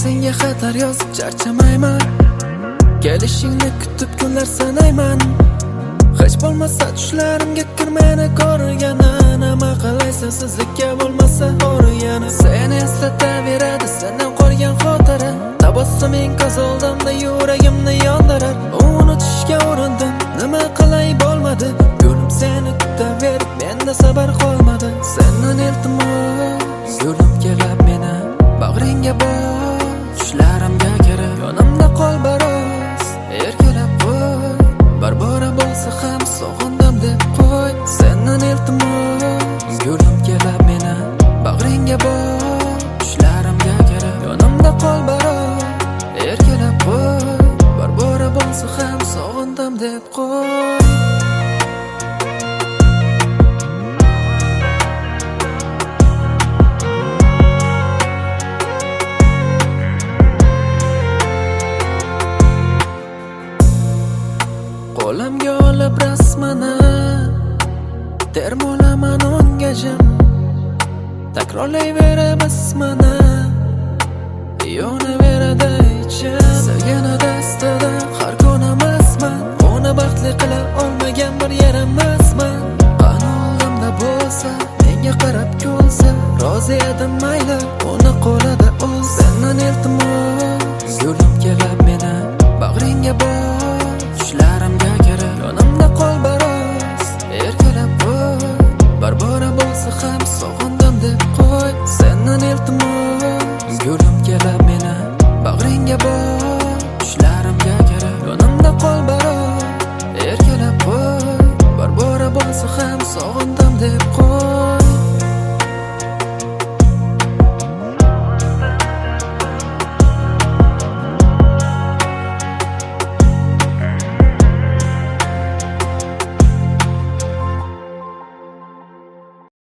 senga xatlar yozib charchamayman. Kelishingni kutib kunlar sanayman. Hech bo'lmasa tushlarimga kirmani ko'rgani. Nima qilaysan sizlikka bo'lmasa o'rgani. Seni eslataveradi sendan qolgan xotira. Tabassuming ko'z oldimda yuragimni yondirar. Unutishga urindim, nima qilay bo'lmadi. Yo'lim seni kutaverib menda sabr qolmadi. Sendan iltimos yo'lim kelib meni bag'ringga bor. Tushlarimga kirib yonimda qol biroz. Erkalab qo'y, barbora bo'lsa ham sog'indim deb qo'y. Sendan iltimos yo'lim kelib meni bag'ringga bor. Tushlarimga kirib yonimda qol biroz. Erkalab qo'y, barbora bo'lsa ham sog'indim deb qo'y. Qo'limga olib rasmini termolaman unga jim. Takrorlayverib ismini yonaveradi ichim. Sevgani dastida har kun emasman. Uni baxtli qila olmagan bir yerimizman. Qani oldimda bo'lsa menga qarab kulsa, rozi edim mayli uni qo'lida ol. Sendan iltimos yo'lim kelib meni bag'ringga bor. Tushlarimga kirib yonimda qol biroz. Erkalab qo'y, barbora bo'lsa ham sog'indim deb qo'y. Sendan iltimos yo'lim kelib meni bag'ringga bor. Tushlarimga kirib yonimda qol biroz. Erkalab qo'y, barbora bo'lsa ham sog'indim deb